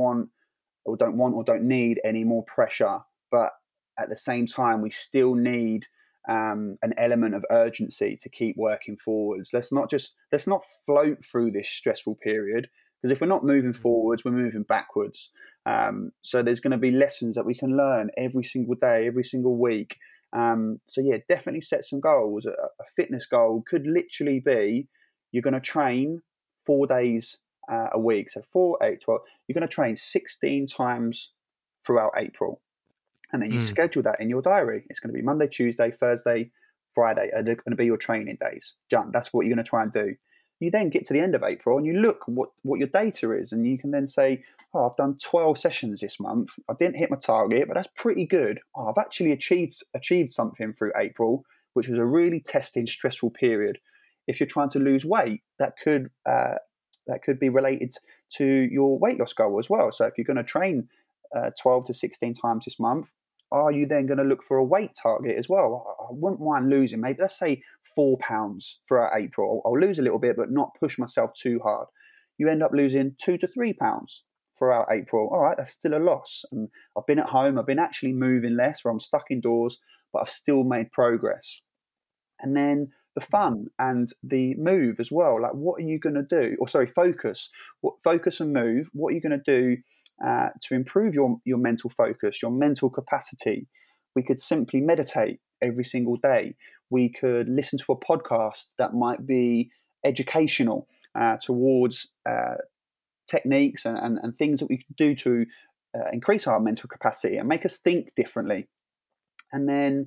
need any more pressure. But at the same time, we still need an element of urgency to keep working forwards. Let's not float through this stressful period, because if we're not moving forwards, we're moving backwards. So there's going to be lessons that we can learn every single day, every single week. So yeah, definitely set some goals. A fitness goal could literally be, you're going to train 4 days a week. So 4, 8, 12, you're going to train 16 times throughout April. And then you schedule that in your diary. It's going to be Monday, Tuesday, Thursday, Friday are going to be your training days. Done. That's what you're going to try and do. You then get to the end of April and you look what your data is, and you can then say, oh, I've done 12 sessions this month. I didn't hit my target, but that's pretty good. Oh, I've actually achieved something through April, which was a really testing, stressful period. If you're trying to lose weight, that could be related to your weight loss goal as well. So if you're going to train 12 to 16 times this month, are you then going to look for a weight target as well? I wouldn't mind losing, maybe let's say 4 pounds throughout April. I'll lose a little bit, but not push myself too hard. You end up losing 2 to 3 pounds throughout April. All right, that's still a loss. And I've been at home, I've been actually moving less, where I'm stuck indoors, but I've still made progress. And then the fun and the move as well. Like, what are you going to do? Focus. Focus and move. What are you going to do to improve your mental focus, your mental capacity? We could simply meditate every single day. We could listen to a podcast that might be educational. towards techniques and things that we can do to increase our mental capacity and make us think differently. And then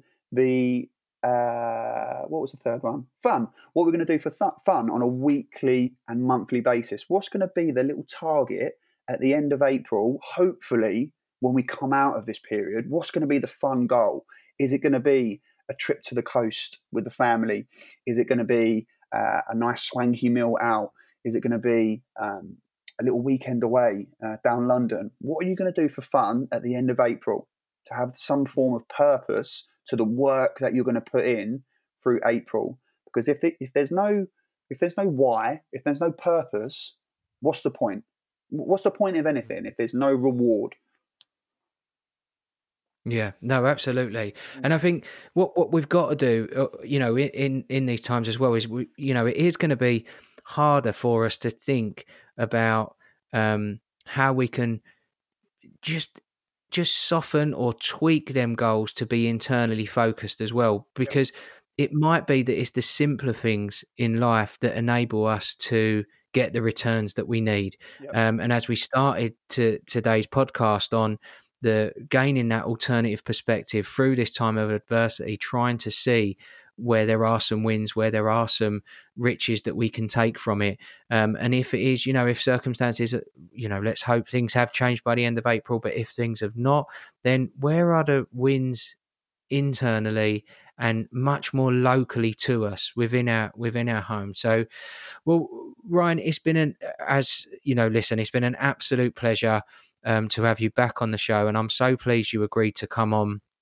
what was the third one? Fun. What we're going to do for fun on a weekly and monthly basis. What's going to be the little target at the end of April, hopefully, when we come out of this period? What's going to be the fun goal? Is it going to be a trip to the coast with the family? Is it going to be a nice swanky meal out? Is it going to be a little weekend away down London? What are you going to do for fun at the end of April to have some form of purpose to the work that you're going to put in through April? Because if there's no why, if there's no purpose, what's the point? What's the point of anything if there's no reward? Yeah, no, absolutely. And I think what we've got to do, in these times as well, is it is going to be harder for us to think about how we can just soften or tweak them goals to be internally focused as well, because it might be that it's the simpler things in life that enable us to get the returns that we need. And as we started today's podcast on the gaining that alternative perspective through this time of adversity, trying to see where there are some wins, where there are some riches that we can take from it. And if it is, if circumstances, let's hope things have changed by the end of April, but if things have not, then where are the wins internally and much more locally to us within our home? So, well, Ryan, it's been it's been an absolute pleasure to have you back on the show, and I'm so pleased you agreed to come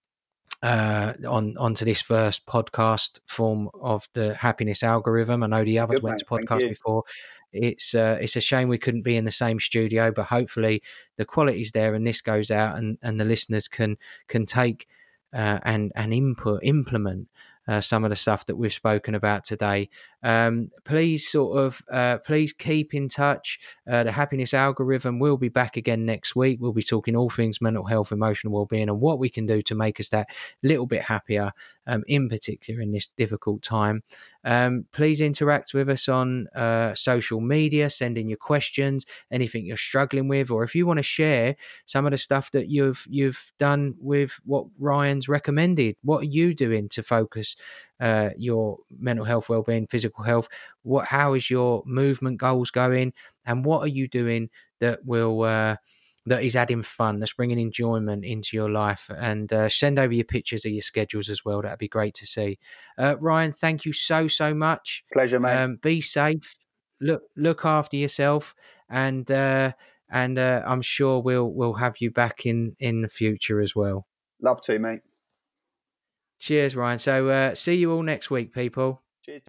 onto this first podcast form of the Happiness Algorithm. I know the others went to podcast before. It's a shame we couldn't be in the same studio, but hopefully the quality's there and this goes out and the listeners can take and implement some of the stuff that we've spoken about today. Please keep in touch. The Happiness Algorithm will be back again next week. We'll be talking all things mental health, emotional well-being, and what we can do to make us that little bit happier, in particular in this difficult time. Please interact with us on social media, send in your questions, anything you're struggling with, or if you want to share some of the stuff that you've done with what Ryan's recommended. What are you doing to focus your mental health, well-being, physical health? How is your movement goals going, and what are you doing that is adding fun, that's bringing enjoyment into your life? And send over your pictures of your schedules as well. That'd be great to see. Ryan, thank you so much. Pleasure, mate. Be safe. Look after yourself, and I'm sure we'll have you back in the future as well. Love to, mate. Cheers, Ryan. So see you all next week, people. Cheers.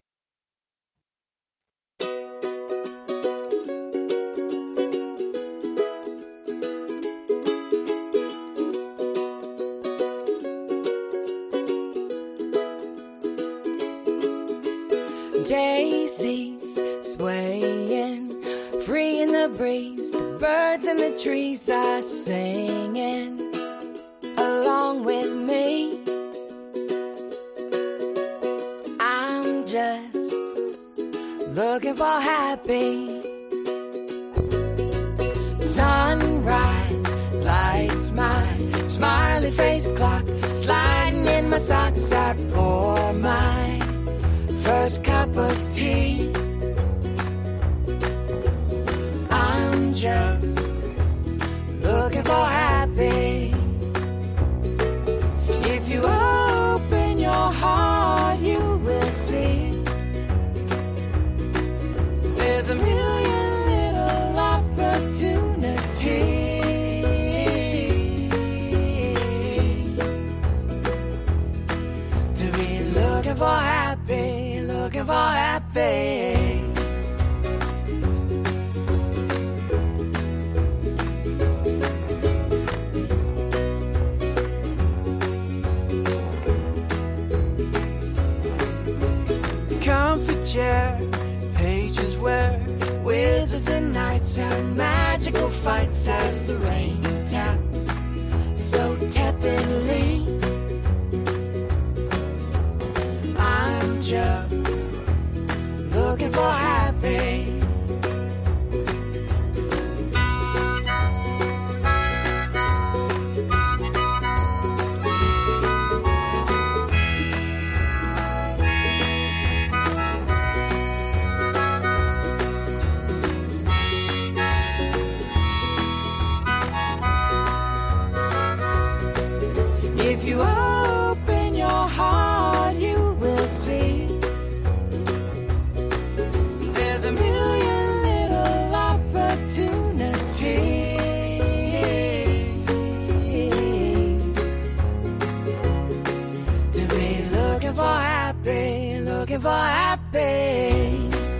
Daisies swaying, free in the breeze. The birds in the trees are singing along with me. I'm just looking for happy. Sunrise lights my smiley face clock, sliding in my socks. I pour my first cup of tea. I'm just looking for happy. If you open your heart, you will see there's a million little opportunities to be looking for happy, looking for happy. Comfy chair, pages where wizards and knights have magical fights as the rain taps so tepidly. I'm just looking for happy. if you open your heart, you will see there's a million little opportunities to be looking for happy, looking for happy.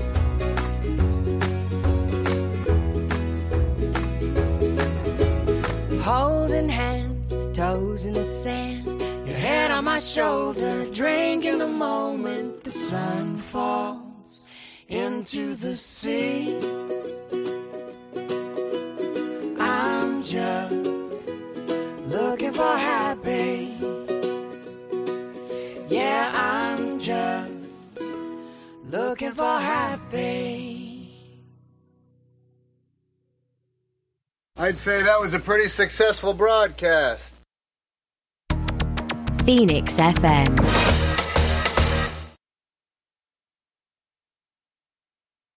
Holding hands, toes in the sand, your head on my shoulder, drinking the moment the sun falls into the sea. I'm just looking for happy. Yeah, I'm just looking for happy. I'd say that was a pretty successful broadcast. Phoenix FM.